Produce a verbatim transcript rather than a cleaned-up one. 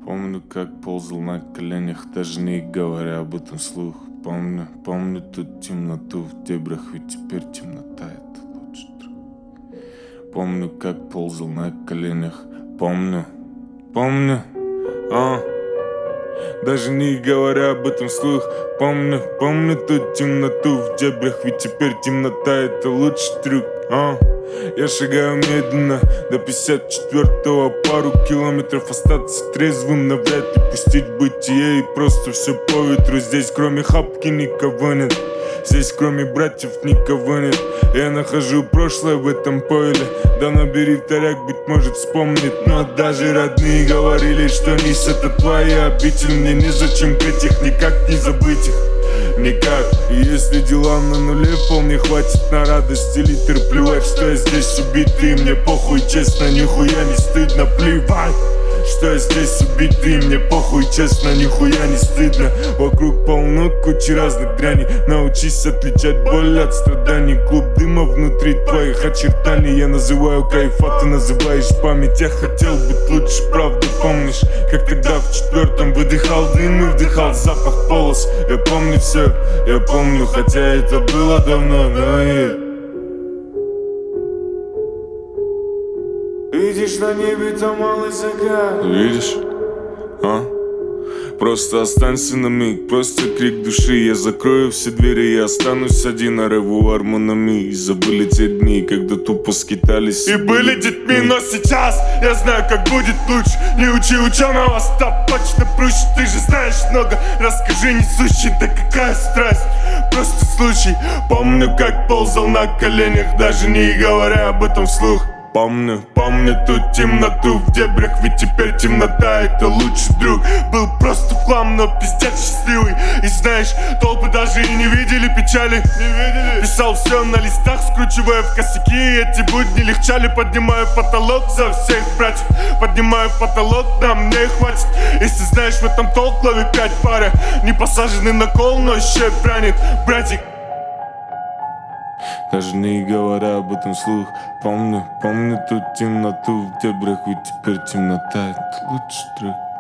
Помню, как ползал на коленях, даже не говоря об этом вслух. Помню, помню ту темноту в дебрях, ведь теперь темнота — это лучший друг. Помню, как ползал на коленях, помню, помню, а даже не говоря об этом вслух. Помню, помню ту темноту в дебрях, ведь теперь темнота — это лучший трюк, а я шагаю медленно до пятьдесят четвёртого, пару километров остаться трезвым, навряд ли пустить бытие и просто все по ветру. Здесь кроме хапки никого нет, здесь кроме братьев никого нет. Я нахожу прошлое в этом пойле, да набери вторяк, быть может вспомнит. Но даже родные говорили, что низ — это твоя обитель. Мне незачем петь их, никак не забыть их, никак. И если дела на нуле, вполне хватит на радости литр. Плевать, что я здесь убитый, мне похуй, честно, нихуя не стыдно. Плевать, что я здесь убитый, мне похуй, честно, нихуя не стыдно. Вокруг полно кучи разных дряней, научись отличать боль от страданий. Клуб дыма внутри твоих очертаний, я называю кайф, а ты называешь память. Я хотел быть лучше, правда, помнишь, как тогда в четвертом выдыхал дым и вдыхал запах полос. Я помню все, я помню, хотя это было давно, но и... Видишь на небе там малый закат. Видишь? А? Просто останься на миг, просто крик души. Я закрою все двери, я останусь один, а реву армонами. И забыли те дни, когда тупо скитались и были детьми. Но сейчас я знаю, как будет лучше. Не учи ученого, стоп, точно проще. Ты же знаешь много, расскажи несущий. Да какая страсть, просто случай. Помню, как ползал на коленях, даже не говоря об этом вслух. Помню, помню ту темноту в дебрях, ведь теперь темнота — это лучший друг. Был просто в хлам, но пиздец счастливый. И знаешь, толпы даже и не видели печали, не видели. Писал все на листах, скручивая в косяки. Эти будни легчали, поднимаю потолок за всех братьев. Поднимаю потолок, да мне хватит. Если знаешь, в этом толк, лови пять пары. Не посаженный на кол, но еще пранит, братик. Даже не говоря об этом вслух. Помню, помню ту темноту в дебрях, ведь теперь темнота — это лучший трек.